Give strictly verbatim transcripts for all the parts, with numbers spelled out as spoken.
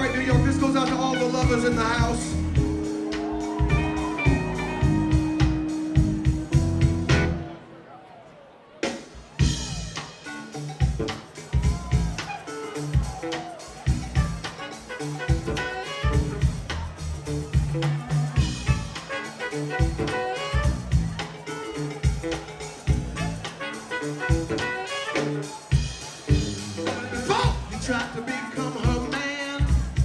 New York. This goes out to all the lovers in the house. Try to become her man.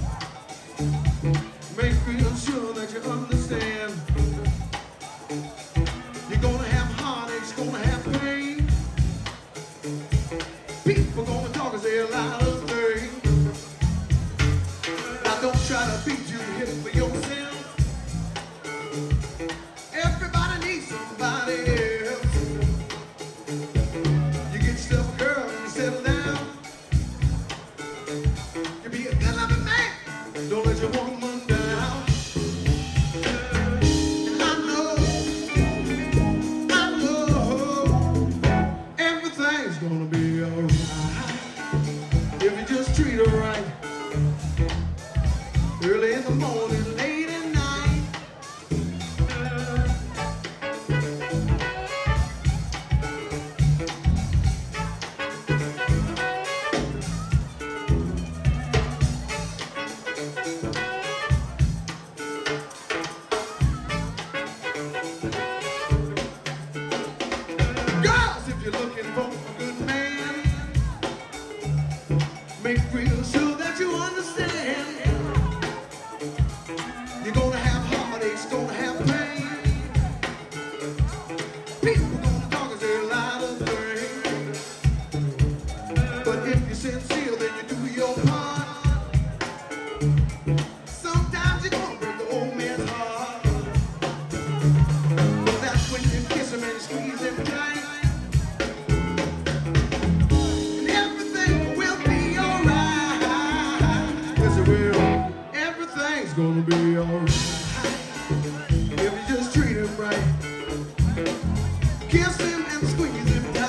Make real sure that you understand. You're gonna have heartaches, gonna have pain. People gonna talk and say a lot of things. Now don't try to beat you, hit it for yourself. Everybody needs somebody else. You get yourself a girl and you settle down. Don't let your woman down. And I know, I know everything's gonna be alright if you just treat her right. Early in the morning, late at night. If you're looking for a good man, make real sure that you understand. You're gonna have heartaches, gonna have pain. People gonna talk and say a lot of things. But if you're sincere, then you do your part. Sometimes you're gonna break the old man's heart. But that's when you kiss him and squeeze him tight. Everything's gonna be alright if you just treat him right. Kiss him and squeeze him tight.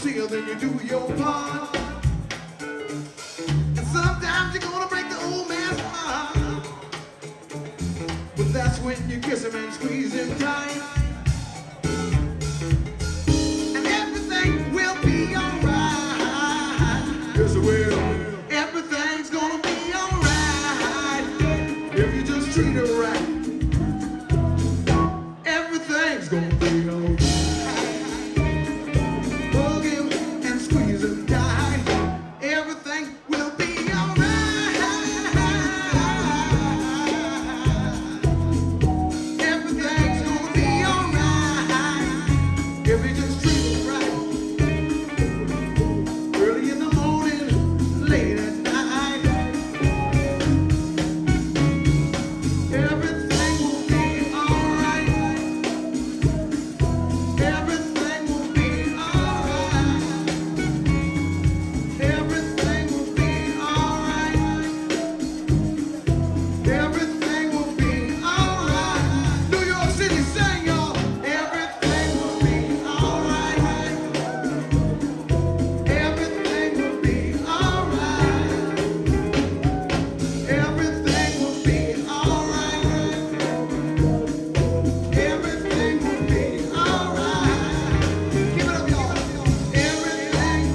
sincere, then you do your part. And sometimes you're gonna break the old man's heart, but that's when you kiss him and squeeze him tight. And everything will be alright. Yes, it will. Everything's gonna be alright if you just treat her right. Everything's gonna be alright. Hug him and squeeze him tight. Everything will be alright. Everything's gonna be alright if you just treat her right. Early in the morning, late at night. Everything will be alright. Everything will be alright. Everything will be alright. Everything will be alright. New York City, sing y'all. Everything will be alright. Everything will be alright. Everything will be alright. Everything will be alright. Give it up, y'all. Everything.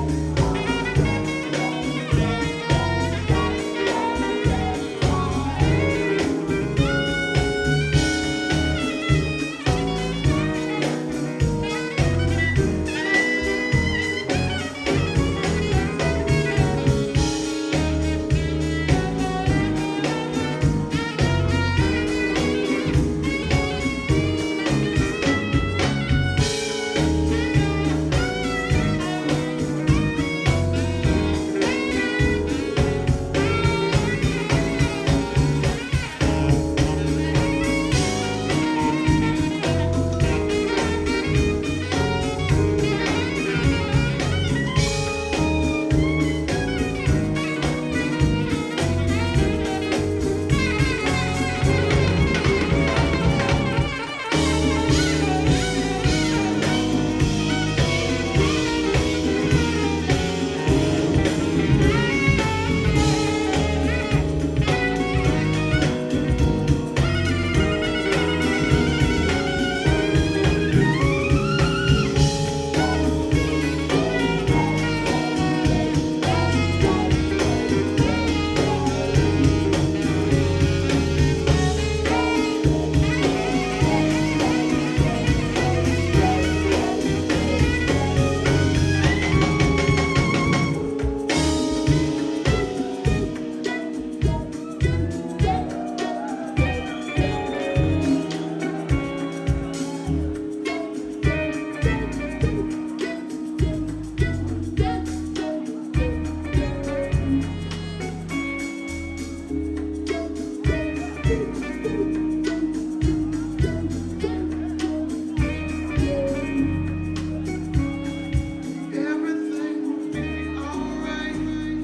Everything will be alright.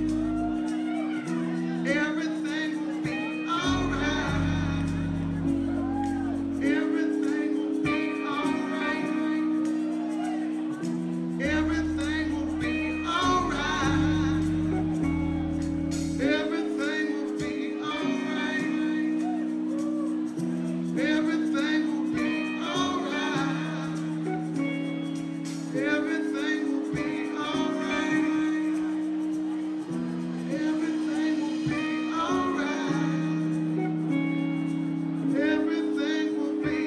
Everything will be alright. Everything will be alright. Everything will be alright. Everything will be alright. Everything will be alright. Everything will be alright. Everything will be alright. Everything will be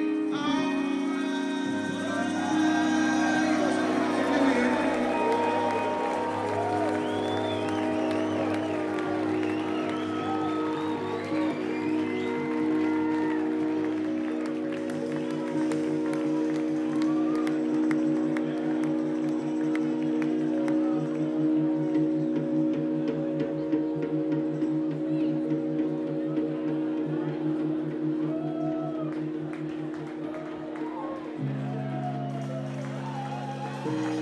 alright.